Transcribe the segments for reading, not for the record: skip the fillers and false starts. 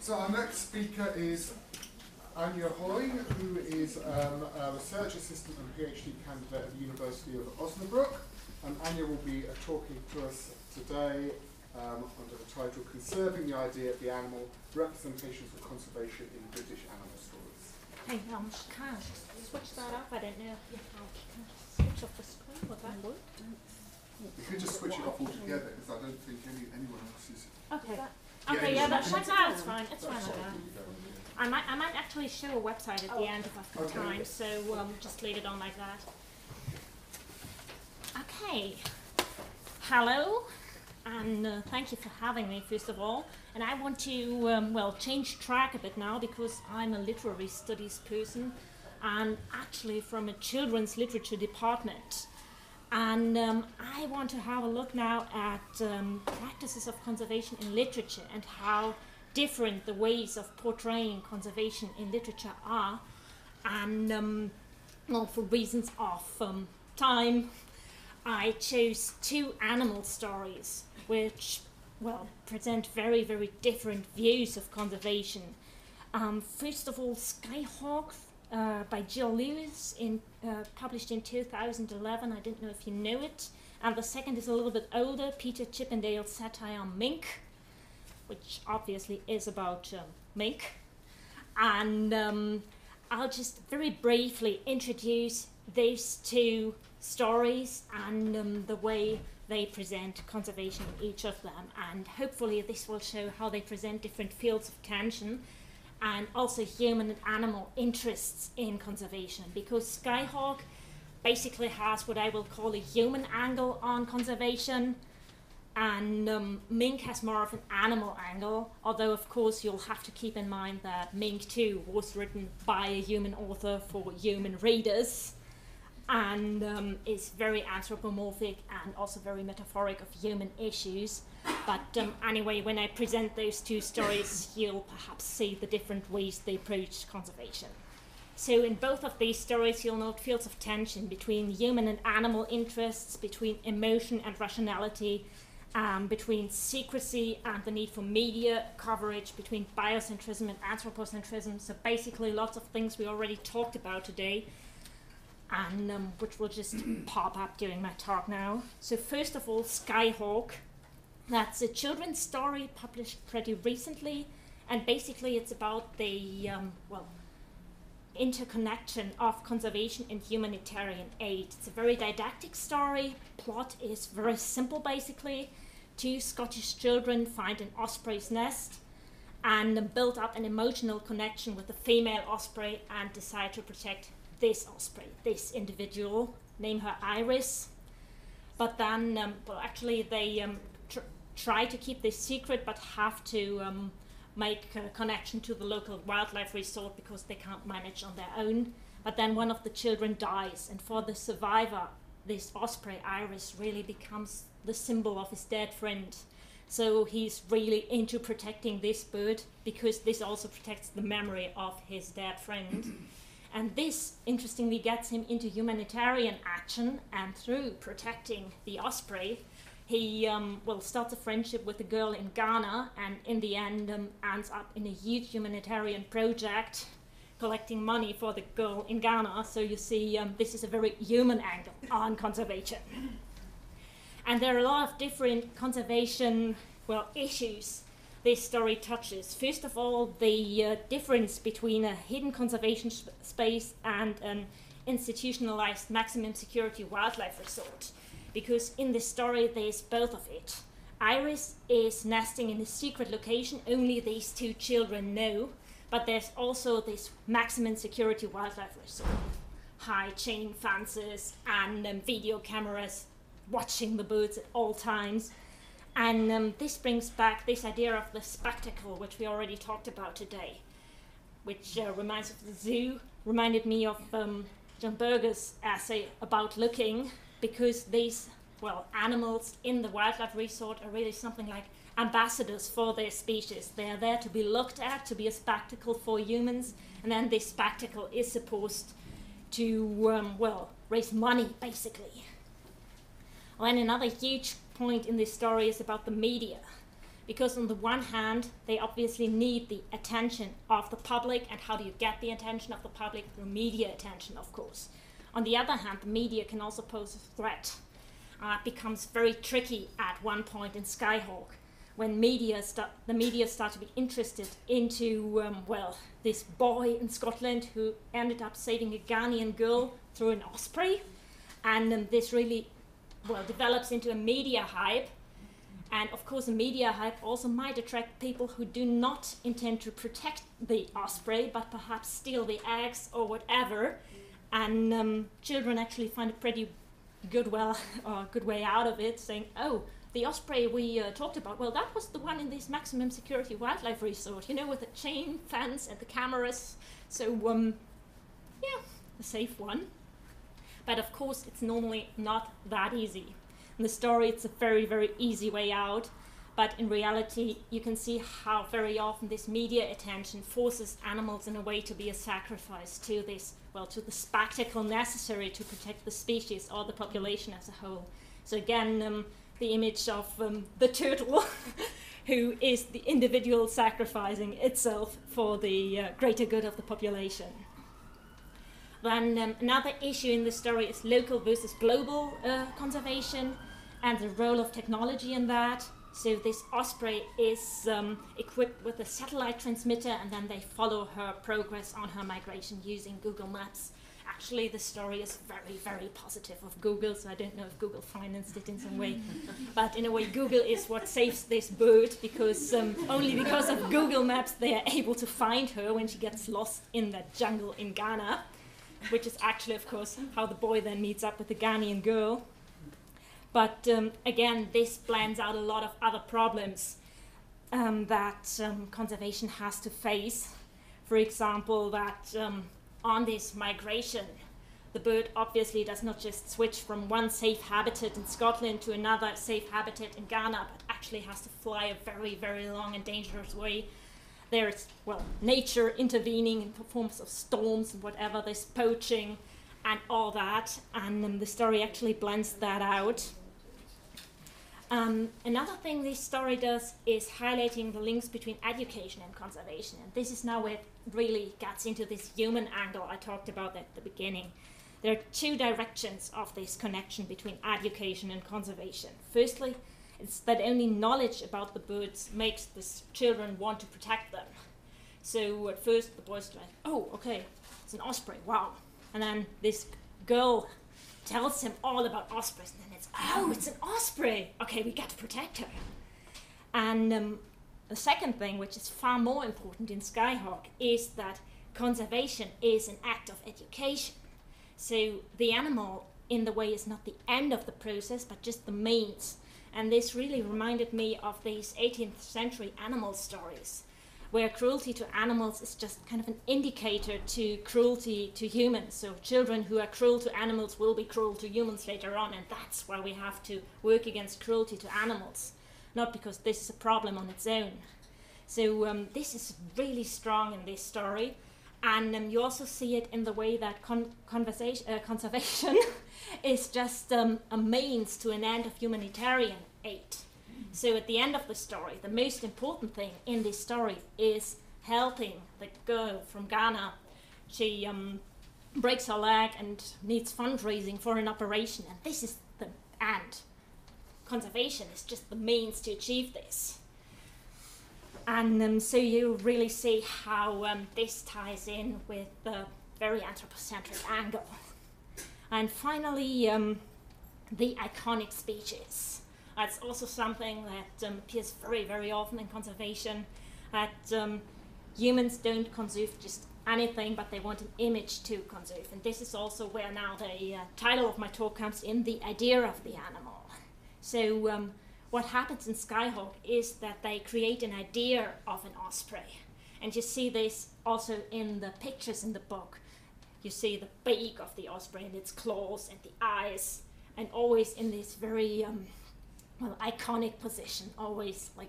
So our next speaker is Anya Hoy, who is a research assistant and PhD candidate at the University of Osnabrück. And Anya will be talking to us today under the title Conserving the Idea of the Animal, Representations of Conservation in British Animal Stories. Hey, can I switch that off? I don't know if you can switch off the screen. Would that work? You could just switch it off altogether, because I don't think anyone else is... Okay. Okay, yeah, that's fine. It's fine. It's fine like that. I might actually show a website at the end if I've got time, so just leave it on like that. Okay. Hello, and thank you for having me, first of all. And I want to, change track a bit now, because I'm a literary studies person, and actually from a children's literature department. And I want to have a look now at practices of conservation in literature and how different the ways of portraying conservation in literature are. And for reasons of time, I chose two animal stories which, present very, very different views of conservation. First of all, Skyhawk by Jill Lewis, published in 2011. I don't know if you know it. And the second is a little bit older, Peter Chippendale's satire on mink, which obviously is about mink. And I'll just very briefly introduce these two stories and the way they present conservation in each of them. And hopefully this will show how they present different fields of tension and also human and animal interests in conservation, because Skyhawk basically has what I will call a human angle on conservation, and Mink has more of an animal angle, although of course you'll have to keep in mind that Mink too was written by a human author for human readers, and is very anthropomorphic and also very metaphoric of human issues. But anyway, when I present those two stories, you'll perhaps see the different ways they approach conservation. So in both of these stories, you'll note fields of tension between human and animal interests, between emotion and rationality, between secrecy and the need for media coverage, between biocentrism and anthropocentrism. So basically lots of things we already talked about today, and which will just pop up during my talk now. So first of all, Skyhawk. That's a children's story published pretty recently, and basically it's about the interconnection of conservation and humanitarian aid. It's a very didactic story. Plot is very simple basically. Two Scottish children find an osprey's nest and build up an emotional connection with the female osprey and decide to protect this osprey, this individual, name her Iris. But then, they try to keep this secret, but have to make a connection to the local wildlife resort because they can't manage on their own. But then one of the children dies, and for the survivor, this osprey, Iris, really becomes the symbol of his dead friend. So he's really into protecting this bird because this also protects the memory of his dead friend. And this, interestingly, gets him into humanitarian action, and through protecting the osprey, he starts a friendship with a girl in Ghana, and in the end ends up in a huge humanitarian project collecting money for the girl in Ghana. So you see, this is a very human angle on conservation. And there are a lot of different conservation issues this story touches. First of all, the difference between a hidden conservation space and an institutionalized maximum security wildlife resort. Because in this story, there's both of it. Iris is nesting in a secret location only these two children know, but there's also this maximum security wildlife resort. High chain fences and video cameras watching the birds at all times. And this brings back this idea of the spectacle, which we already talked about today, which reminds of the zoo, reminded me of John Berger's essay about looking, because these, animals in the wildlife resort are really something like ambassadors for their species. They are there to be looked at, to be a spectacle for humans, and then this spectacle is supposed to, raise money, basically. And another huge point in this story is about the media. because on the one hand, they obviously need the attention of the public, and how do you get the attention of the public? Through media attention, of course. On the other hand, the media can also pose a threat. It becomes very tricky at one point in Skyhawk, when the media start to be interested into, this boy in Scotland who ended up saving a Ghanaian girl through an osprey. And this really, develops into a media hype. And of course, a media hype also might attract people who do not intend to protect the osprey, but perhaps steal the eggs or whatever. And children actually find a pretty good way out of it, saying, oh, the osprey we talked about, well, that was the one in this maximum security wildlife resort, with the chain fence and the cameras. So, the safe one. But of course, it's normally not that easy. In the story, it's a very, very easy way out. But in reality, you can see how very often this media attention forces animals in a way to be a sacrifice to this, to the spectacle necessary to protect the species or the population as a whole. So again, the image of the turtle, who is the individual sacrificing itself for the greater good of the population. Then another issue in the story is local versus global conservation and the role of technology in that. So this osprey is equipped with a satellite transmitter, and then they follow her progress on her migration using Google Maps. Actually, the story is very, very positive of Google, so I don't know if Google financed it in some way. But in a way, Google is what saves this bird, because only because of Google Maps they are able to find her when she gets lost in that jungle in Ghana, which is actually, of course, how the boy then meets up with the Ghanaian girl. But again, this blends out a lot of other problems that conservation has to face. For example, that on this migration, the bird obviously does not just switch from one safe habitat in Scotland to another safe habitat in Ghana, but actually has to fly a very, very long and dangerous way. There's, nature intervening in forms of storms and whatever, there's poaching and all that, and the story actually blends that out. Another thing this story does is highlighting the links between education and conservation, and this is now where it really gets into this human angle I talked about at the beginning. There are two directions of this connection between education and conservation. Firstly, it's that only knowledge about the birds makes the children want to protect them. So at first the boys are like, oh, okay, it's an osprey, wow. And then this girl tells him all about ospreys, and then it's an osprey. Okay, we got to protect her. And the second thing, which is far more important in Skyhawk, is that conservation is an act of education. So the animal, in the way, is not the end of the process, but just the means. And this really reminded me of these 18th century animal stories, where cruelty to animals is just kind of an indicator to cruelty to humans. So children who are cruel to animals will be cruel to humans later on, and that's why we have to work against cruelty to animals, not because this is a problem on its own. So this is really strong in this story, and you also see it in the way that conservation is just a means to an end of humanitarian aid. So at the end of the story, the most important thing in this story is helping the girl from Ghana. She breaks her leg and needs fundraising for an operation, and this is the end. Conservation is just the means to achieve this. And so you really see how this ties in with the very anthropocentric angle. And finally, the iconic species. That's also something that appears very, very often in conservation, that humans don't conserve just anything, but they want an image to conserve. And this is also where now the title of my talk comes in, the idea of the animal. So what happens in Skyhawk is that they create an idea of an osprey. And you see this also in the pictures in the book. You see the beak of the osprey and its claws and the eyes, and always in this very iconic position, always like,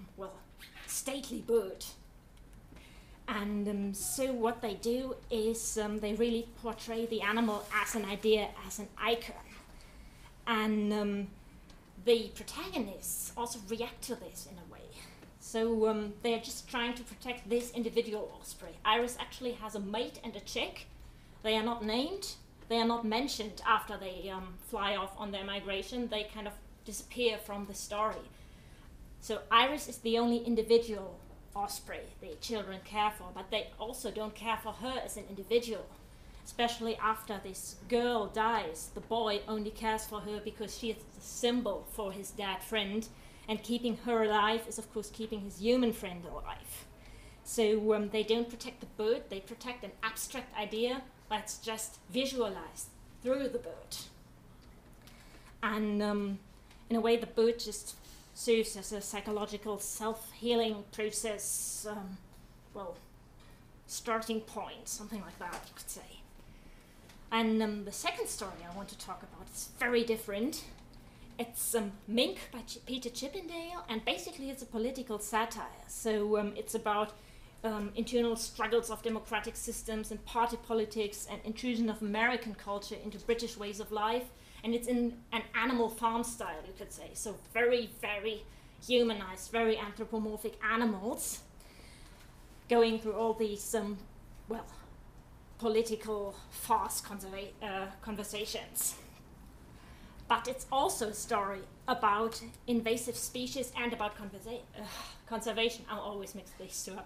stately bird. And so what they do is they really portray the animal as an idea, as an icon. And the protagonists also react to this in a way. So they're just trying to protect this individual osprey. Iris actually has a mate and a chick. They are not named. They are not mentioned after they fly off on their migration. They kind of disappear from the story. So Iris is the only individual osprey the children care for, but they also don't care for her as an individual. Especially after this girl dies, the boy only cares for her because she is the symbol for his dead friend, and keeping her alive is of course keeping his human friend alive. So they don't protect the bird, they protect an abstract idea that's just visualized through the bird. And in a way the bird just serves as a psychological self-healing process, starting point, something like that you could say. And the second story I want to talk about is very different. It's Mink by Peter Chippendale, and basically it's a political satire. So it's about internal struggles of democratic systems and party politics and intrusion of American culture into British ways of life. And it's in an animal farm style, you could say. So very, very humanized, very anthropomorphic animals going through all these, political farce conversations. But it's also a story about invasive species and about conservation. I'll always mix these two up.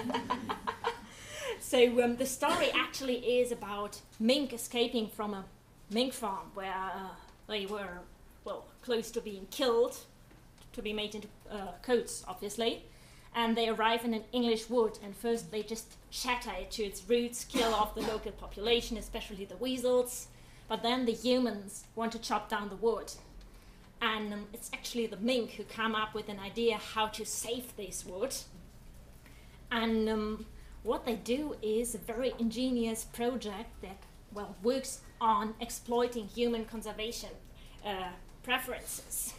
So the story actually is about mink escaping from a mink farm where they were, close to being killed, to be made into coats, obviously. And they arrive in an English wood, and first they just shatter it to its roots, kill off the local population, especially the weasels. But then the humans want to chop down the wood. And it's actually the mink who come up with an idea how to save this wood. And what they do is a very ingenious project that, works on exploiting human conservation preferences.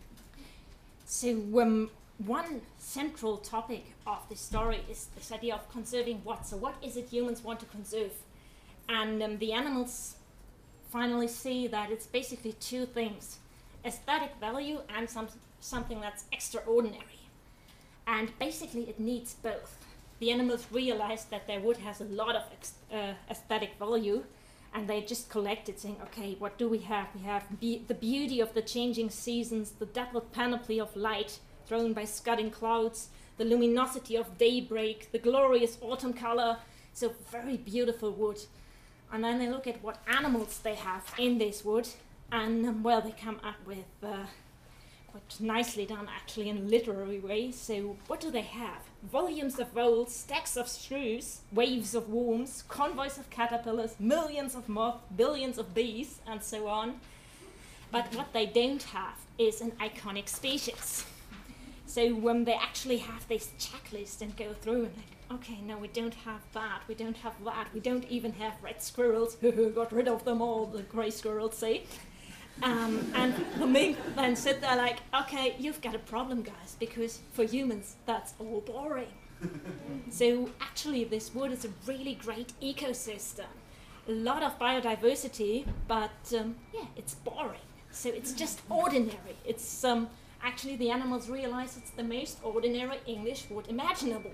So one central topic of this story is this idea of conserving what. So what is it humans want to conserve? And the animals finally see that it's basically two things: aesthetic value and something that's extraordinary. And basically it needs both. The animals realize that their wood has a lot of aesthetic value, and they just collect it, saying, okay, what do we have? We have the beauty of the changing seasons, the dappled panoply of light thrown by scudding clouds, the luminosity of daybreak, the glorious autumn color. So very beautiful wood. And then they look at what animals they have in this wood, and they come up with quite nicely done, actually, in a literary way. So what do they have? Volumes of voles, stacks of shrews, waves of worms, convoys of caterpillars, millions of moths, billions of bees, and so on. But what they don't have is an iconic species. So they actually have this checklist and go through and okay, no, we don't have that, we don't have that, we don't even have red squirrels, got rid of them all, the grey squirrels, see? And the mink then sit there like, okay, you've got a problem, guys, because for humans, that's all boring. So actually, this wood is a really great ecosystem. A lot of biodiversity, but it's boring. So it's just ordinary. It's actually, the animals realize it's the most ordinary English wood imaginable.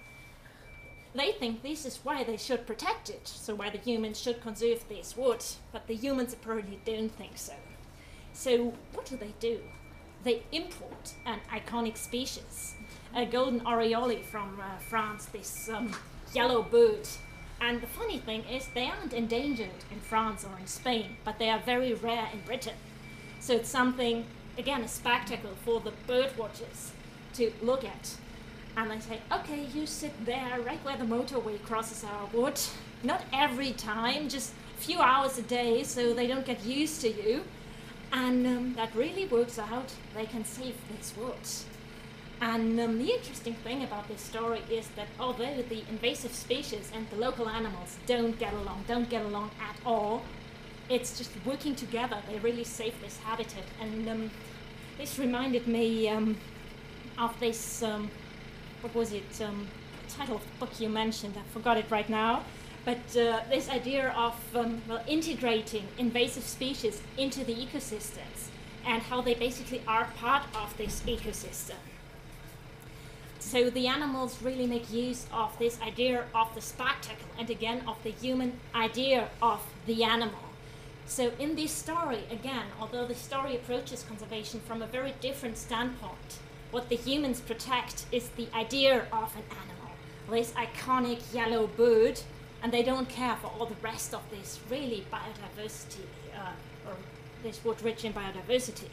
They think this is why they should protect it, so why the humans should conserve this wood, but the humans apparently don't think so. So what do? They import an iconic species, a golden oriole from France, this yellow bird. And the funny thing is they aren't endangered in France or in Spain, but they are very rare in Britain. So it's something, again, a spectacle for the bird watchers to look at. And they say, okay, you sit there right where the motorway crosses our wood. Not every time, just a few hours a day, so they don't get used to you. And that really works out. They can save this wood. And the interesting thing about this story is that although the invasive species and the local animals don't get along at all, it's just working together. They really save this habitat. And this reminded me of this, what was it, title of the book you mentioned, I forgot it right now, but this idea of integrating invasive species into the ecosystems and how they basically are part of this ecosystem. So the animals really make use of this idea of the spectacle and again of the human idea of the animal. So in this story, again, although the story approaches conservation from a very different standpoint, what the humans protect is the idea of an animal, this iconic yellow bird, and they don't care for all the rest of this really biodiversity, or this wood rich in biodiversity.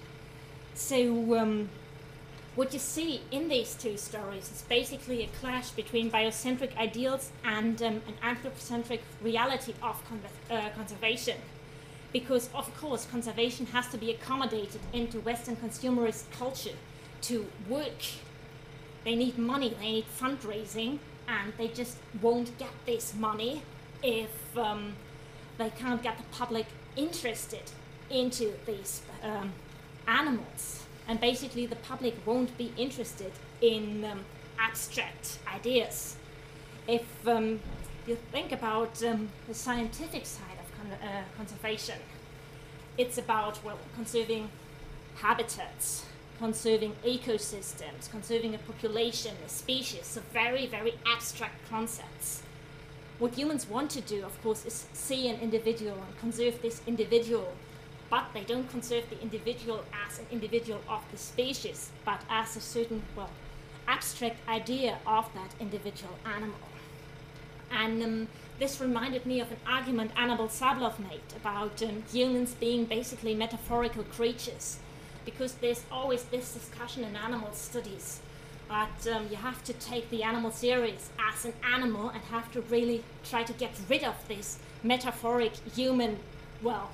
So what you see in these two stories is basically a clash between biocentric ideals and an anthropocentric reality of conservation. Because, of course, conservation has to be accommodated into Western consumerist culture to work. They need money, they need fundraising, and they just won't get this money if they can't get the public interested into these animals. And basically the public won't be interested in abstract ideas. If you think about the scientific side of conservation, it's about, well, conserving habitats, conserving ecosystems, conserving a population, a species, so very, very abstract concepts. What humans want to do, of course, is see an individual and conserve this individual, but they don't conserve the individual as an individual of the species, but as a certain, well, abstract idea of that individual animal. And this reminded me of an argument Annabel Sabloff made about humans being basically metaphorical creatures, because there's always this discussion in animal studies that you have to take the animal series as an animal and have to really try to get rid of this metaphoric human, well,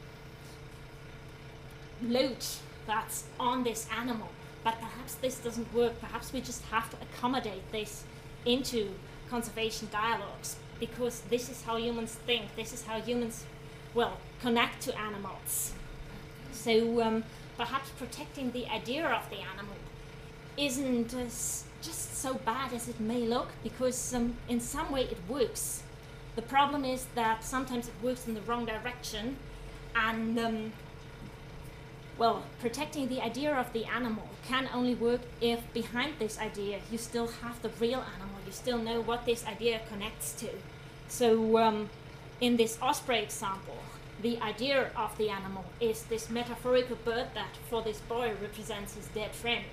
load that's on this animal. But perhaps this doesn't work. Perhaps we just have to accommodate this into conservation dialogues, because this is how humans think, this is how humans, well, connect to animals. So perhaps protecting the idea of the animal isn't just so bad as it may look, because in some way it works. The problem is that sometimes it works in the wrong direction, and well, protecting the idea of the animal can only work if behind this idea you still have the real animal, you still know what this idea connects to. So in this osprey example, the idea of the animal is this metaphorical bird that for this boy represents his dead friend.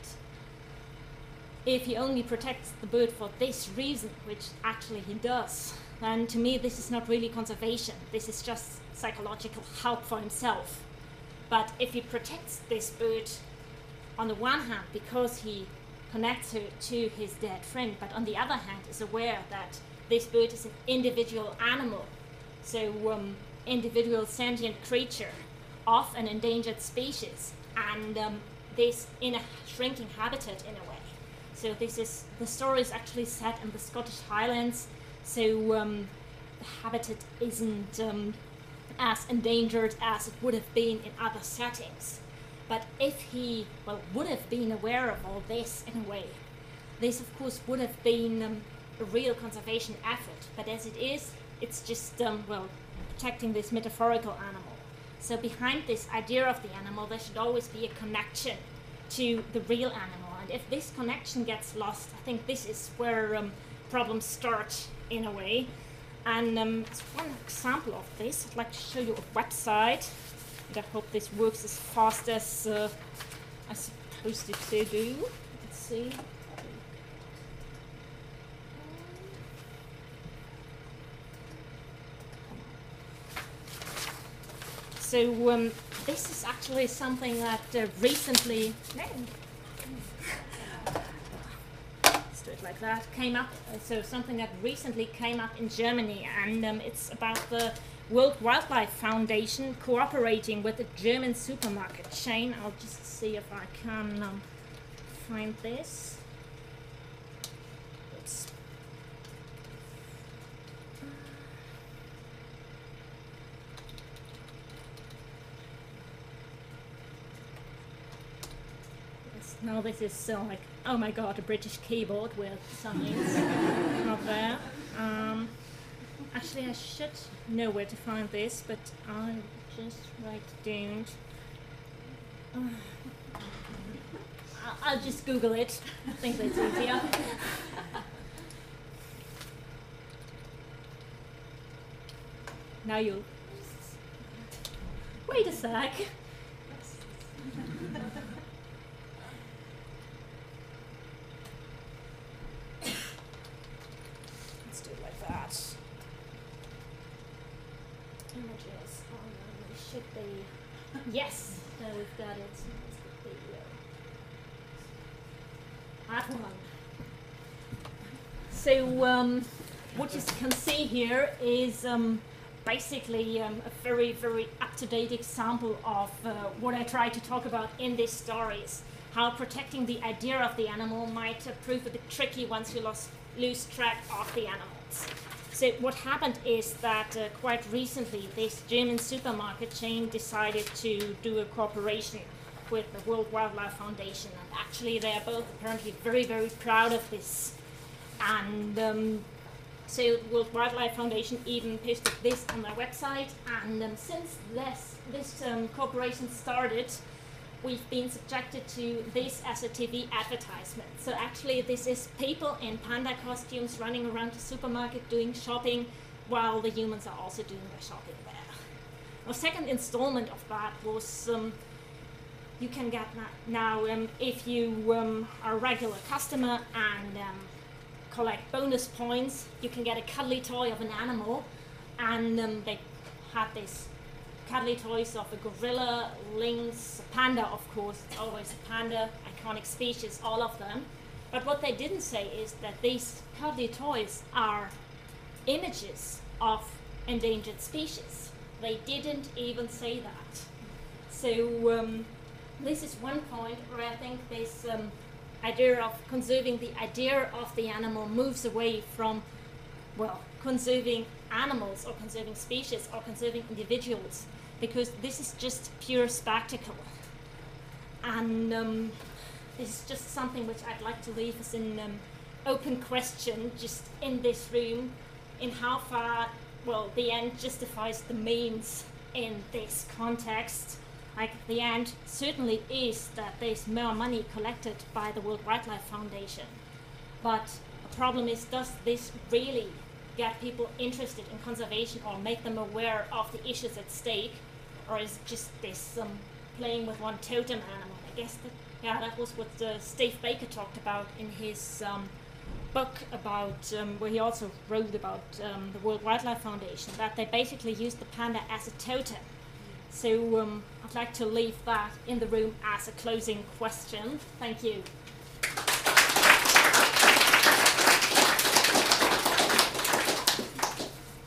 If he only protects the bird for this reason, which actually he does, then to me this is not really conservation, this is just psychological help for himself. But if he protects this bird on the one hand because he connects her to his dead friend, but on the other hand is aware that this bird is an individual animal, so individual sentient creature of an endangered species, and this in a shrinking habitat in a way. So the story is actually set in the Scottish Highlands, so the habitat isn't as endangered as it would have been in other settings. But if he, well, would have been aware of all this in a way, this of course would have been a real conservation effort. But as it is, it's just, well, protecting this metaphorical animal. So behind this idea of the animal, there should always be a connection to the real animal. And if this connection gets lost, I think this is where problems start in a way. And as one example of this, I'd like to show you a website. And I hope this works as fast as I'm supposed to do. Let's see. So this is actually something that recently, let's do it like that, came up. So something that recently came up in Germany, and it's about the World Wildlife Foundation cooperating with a German supermarket chain. I'll just see if I can find this. Oops. Now this is so like, oh my god, a British keyboard with signs not there. Actually, I should know where to find this, but I'll just write it down. I'll just Google it. I think that's easier. Now you. Wait a sec. Let's do it like that. Images. Oh no, they should be. Yes, no, we've got it. That one. So what you can see here is basically a very, very up-to-date example of what I try to talk about in these stories. How protecting the idea of the animal might prove a bit tricky once you lose track of the animals. So what happened is that quite recently this German supermarket chain decided to do a cooperation with the World Wildlife Foundation, and actually they are both apparently very, very proud of this. And so the World Wildlife Foundation even posted this on their website, and since this cooperation started, we've been subjected to this as a TV advertisement. So actually this is people in panda costumes running around the supermarket doing shopping while the humans are also doing their shopping there. The second installment of that was you can get now if you are a regular customer and collect bonus points, you can get a cuddly toy of an animal, and they had these cuddly toys of a gorilla, lynx, a panda, of course, it's always a panda, iconic species, all of them. But what they didn't say is that these cuddly toys are images of endangered species. They didn't even say that. So this is one point where I think this idea of conserving the idea of the animal moves away from, well, conserving animals or conserving species or conserving individuals, because this is just pure spectacle. And this is just something which I'd like to leave as an open question just in this room, in how far, well, the end justifies the means in this context. Like, the end certainly is that there's more money collected by the World Wildlife Foundation. But the problem is, does this really get people interested in conservation or make them aware of the issues at stake? Or is it just this playing with one totem animal? I guess that was what Steve Baker talked about in his book about, where he also wrote about the World Wildlife Foundation, that they basically used the panda as a totem. So I'd like to leave that in the room as a closing question. Thank you.